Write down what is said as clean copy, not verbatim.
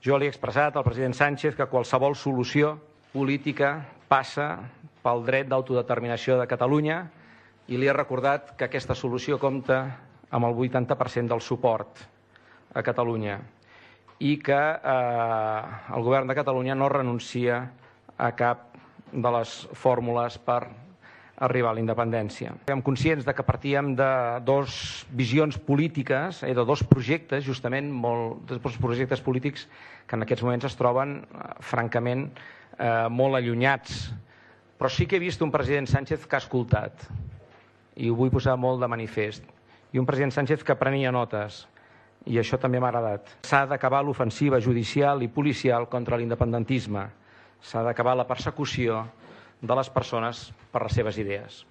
Jo li he expressat al president Sánchez que qualsevol solució política passa pel dret d'autodeterminació de Catalunya i li he recordat que aquesta solució compta amb el 80% del suport a Catalunya i que el govern de Catalunya no renuncia a cap de les fórmules per arribar a la independència. Som conscients que partíem de dues visions polítiques, de dos projectes, justament, dos projectes polítics que en aquests moments es troben, francament, molt allunyats. Però sí que he vist un president Sánchez que ha escoltat, i ho vull posar molt de manifest, i un president Sánchez que prenia notes, i això també m'ha agradat. S'ha d'acabar l'ofensiva judicial i policial contra l'independentisme. S'ha d'acabar la persecució de les persones per les seves idees.